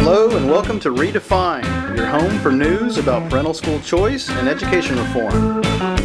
Hello and welcome to Redefine, your home for news about parental school choice and education reform.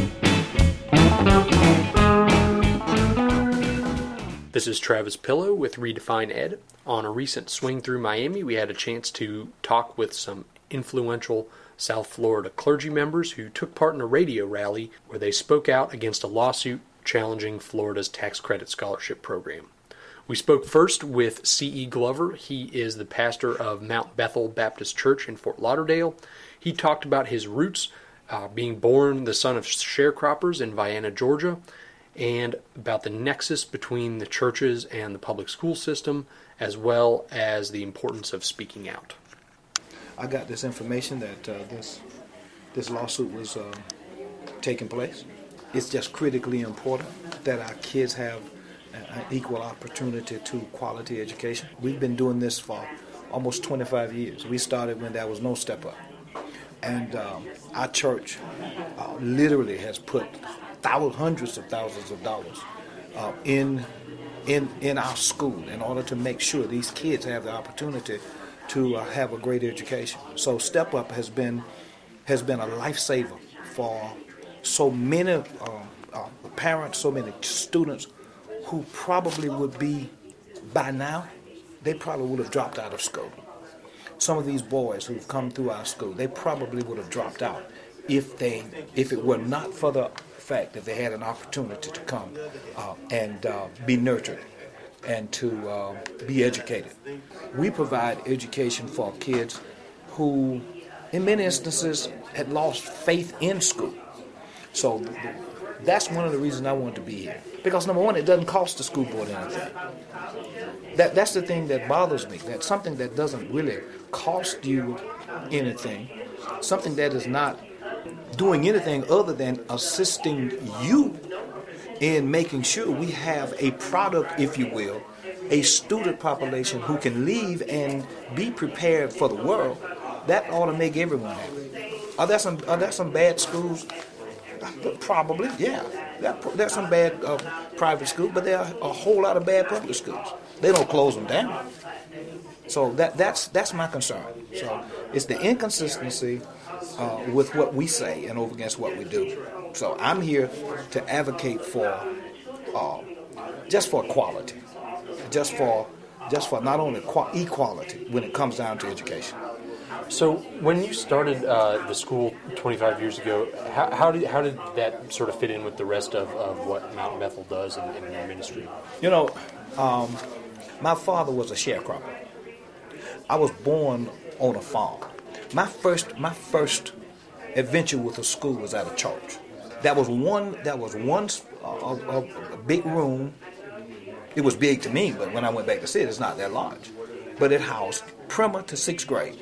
This is Travis Pillow with Redefine Ed. On a recent swing through Miami, we had a chance to talk with some influential South Florida clergy members who took part in a radio rally where they spoke out against a lawsuit challenging Florida's tax credit scholarship program. We spoke first with C.E. Glover. He is the pastor of Mount Bethel Baptist Church in Fort Lauderdale. He talked about his roots, being born the son of sharecroppers in Vienna, Georgia, and about the nexus between the churches and the public school system, as well as the importance of speaking out. I got this information that this lawsuit was taking place. It's just critically important that our kids have an equal opportunity to quality education. We've been doing this for almost 25 years. We started when there was no step up. And our church literally has put hundreds of thousands of dollars in our school in order to make sure these kids have the opportunity to have a great education. So Step Up has been a lifesaver for so many parents, so many students who probably would be, by now, they probably would have dropped out of school. Some of these boys who've come through our school, they probably would have dropped out if it were not for the fact that they had an opportunity to come and be nurtured and to be educated. We provide education for kids who, in many instances, had lost faith in school. So that's one of the reasons I wanted to be here. Because number one, it doesn't cost the school board anything. That's the thing that bothers me. That's something that doesn't really cost you anything. Something that is not doing anything other than assisting you in making sure we have a product, if you will, a student population who can leave and be prepared for the world. That ought to make everyone happy. Are there some bad schools? Probably, yeah. There's some bad private schools, but there are a whole lot of bad public schools. They don't close them down. So that's my concern. So it's the inconsistency with what we say and over against what we do. So I'm here to advocate for just for equality, just for not only equality when it comes down to education. So when you started the school 25 years ago, how did that sort of fit in with the rest of what Mount Bethel does in your ministry? You know, my father was a sharecropper. I was born on a farm. My first adventure with a school was at a church. That was once a big room. It was big to me, but when I went back to see it, it's not that large. But it housed primer to 6th grade.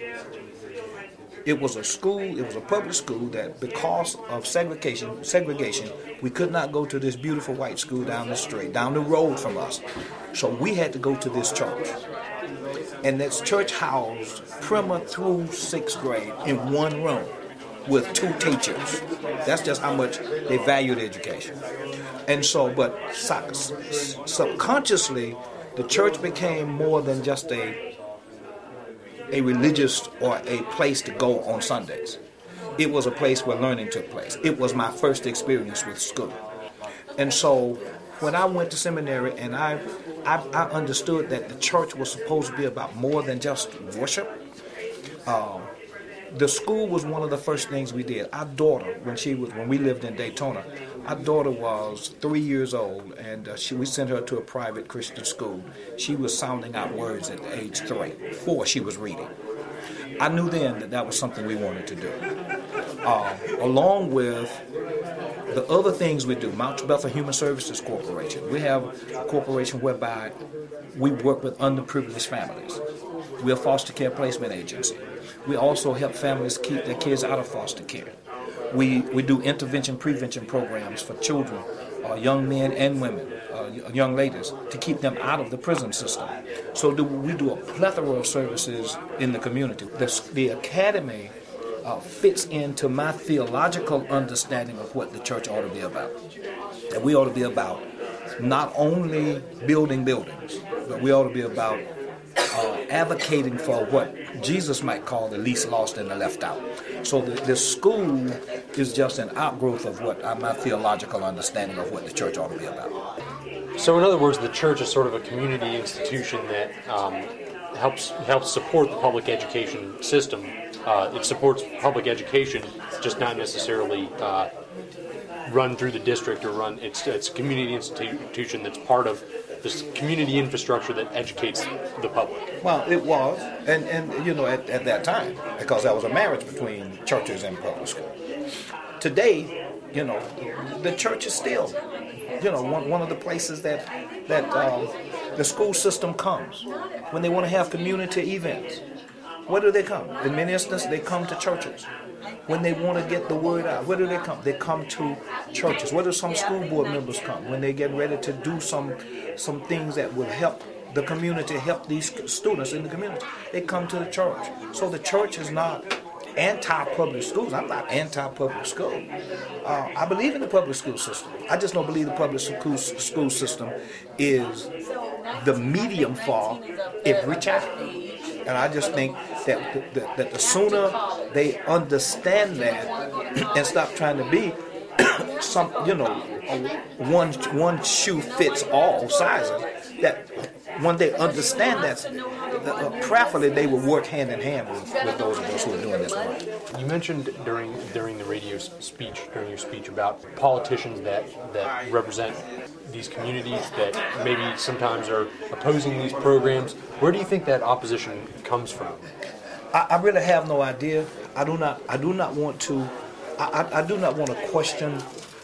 It was a school, it was a public school that because of segregation, we could not go to this beautiful white school down the street, down the road from us. So we had to go to this church. And this church housed primer through 6th grade in one room with 2 teachers. That's just how much they valued education. And so, but subconsciously, the church became more than just a religious or a place to go on Sundays. It was a place where learning took place. It was my first experience with school. And so when I went to seminary and I understood that the church was supposed to be about more than just worship, the school was one of the first things we did. Our daughter, when we lived in Daytona, our daughter was 3 years old, and we sent her to a private Christian school. She was sounding out words at age 3. 4, she was reading. I knew then that was something we wanted to do. Along with the other things we do, Mount Bethel Human Services Corporation. We have a corporation whereby we work with underprivileged families. We're a foster care placement agency. We also help families keep their kids out of foster care. We do intervention, prevention programs for children, young men and women, young ladies, to keep them out of the prison system. So we do a plethora of services in the community. The academy fits into my theological understanding of what the church ought to be about. That we ought to be about not only building buildings, but we ought to be about advocating for what Jesus might call the least lost and the left out. So the school is just an outgrowth of what my theological understanding of what the church ought to be about. So in other words, the church is sort of a community institution that helps support the public education system. It supports public education, just not necessarily run through the district or run. It's a community institution that's part of this community infrastructure that educates the public. Well, it was, and at that time, because that was a marriage between churches and public school. Today, the church is still, one of the places that the school system comes when they want to have community events. Where do they come? In many instances, they come to churches. When they want to get the word out, where do they come? They come to churches. Where do some school board members come? When they get ready to do some things that will help the community, help these students in the community, they come to the church. So the church is not anti-public schools. I'm not anti-public school. I believe in the public school system. I just don't believe the public school system is the medium for every child. And I just think that the sooner they understand that and stop trying to be one shoe fits all sizes, that when they understand that, prayerfully they will work hand in hand with those of us who are doing this work. You mentioned during the radio speech, during your speech, about politicians that represent these communities that maybe sometimes are opposing these programs. Where do you think that opposition comes from? I really have no idea. I do not want to. I do not want to question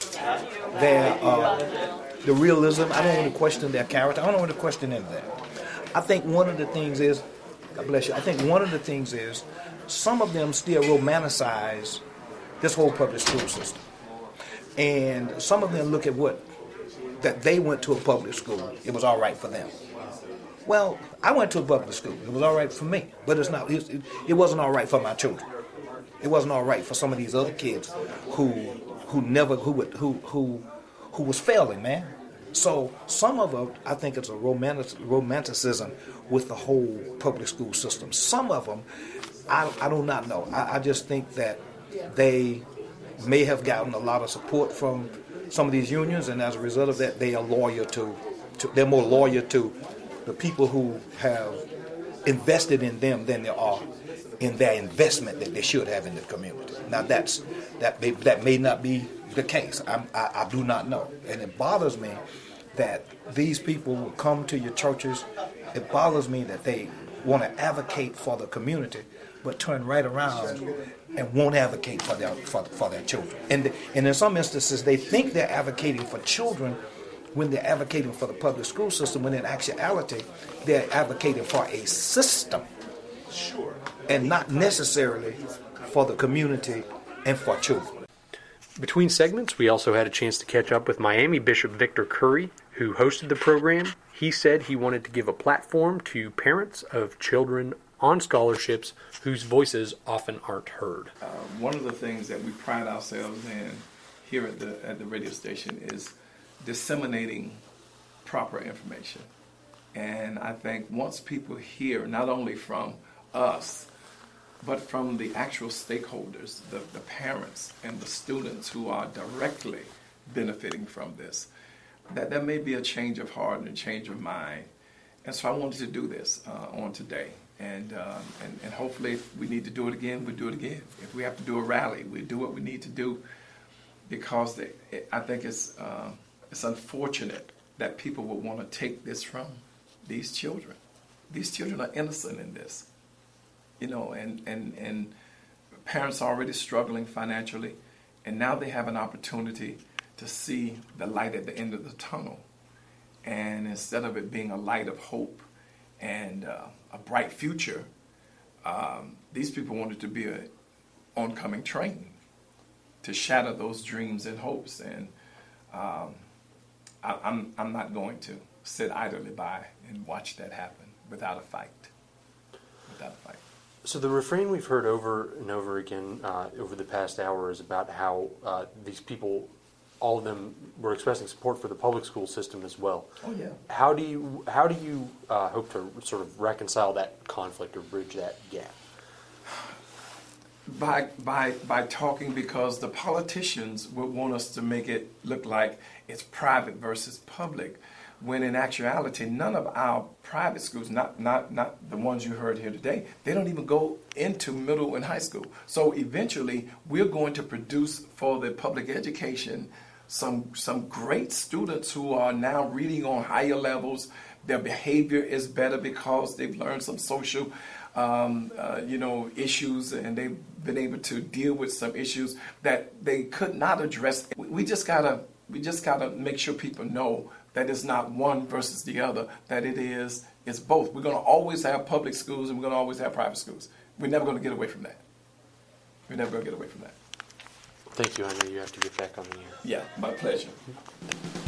the realism. I don't want to question their character. I don't want to question any of that. I think one of the things is, God bless you. I think one of the things is some of them still romanticize this whole public school system, and some of them look at that they went to a public school. It was all right for them. Well, I went to a public school. It was all right for me, but it's not. It wasn't all right for my children. It wasn't all right for some of these other kids who was failing, man. So some of them, I think it's a romanticism with the whole public school system. Some of them, I do not know. I just think that they may have gotten a lot of support from some of these unions, and as a result of that, they are loyal they're more loyal to the people who have invested in them than they are in their investment that they should have in the community. Now that may not be the case. I do not know, and it bothers me that these people will come to your churches. It bothers me that they want to advocate for the community, but turn right around and won't advocate for their children. And in some instances, they think they're advocating for children when they're advocating for the public school system, when in actuality, they're advocating for a system. Sure. And not necessarily for the community and for children. Between segments, we also had a chance to catch up with Miami Bishop Victor Curry, who hosted the program. He said he wanted to give a platform to parents of children on scholarships whose voices often aren't heard. One of the things that we pride ourselves in here at the radio station is disseminating proper information. And I think once people hear not only from us, but from the actual stakeholders, the parents and the students who are directly benefiting from this, that there may be a change of heart and a change of mind. And so I wanted to do this on today. And hopefully if we need to do it again, we'll do it again. If we have to do a rally, we'll do what we need to do, because I think it's unfortunate that people would want to take this from these children. These children are innocent in this. And parents are already struggling financially, and now they have an opportunity to see the light at the end of the tunnel. And instead of it being a light of hope and a bright future, these people wanted to be an oncoming train to shatter those dreams and hopes. And I'm not going to sit idly by and watch that happen without a fight. So the refrain we've heard over and over again over the past hour is about how these people all of them were expressing support for the public school system as well. Oh, yeah. How do you hope to sort of reconcile that conflict or bridge that gap? By talking, because the politicians would want us to make it look like it's private versus public, when in actuality none of our private schools, not the ones you heard here today, they don't even go into middle and high school. So eventually we're going to produce for the public education some great students who are now reading on higher levels. Their behavior is better because they've learned some social issues, and they've been able to deal with some issues that they could not address. We just gotta make sure people know that it's not one versus the other, that it's both. We're gonna always have public schools and we're gonna always have private schools. We're never gonna get away from that. We're never gonna get away from that. Thank you. I know you have to get back on the air. Yeah, my pleasure.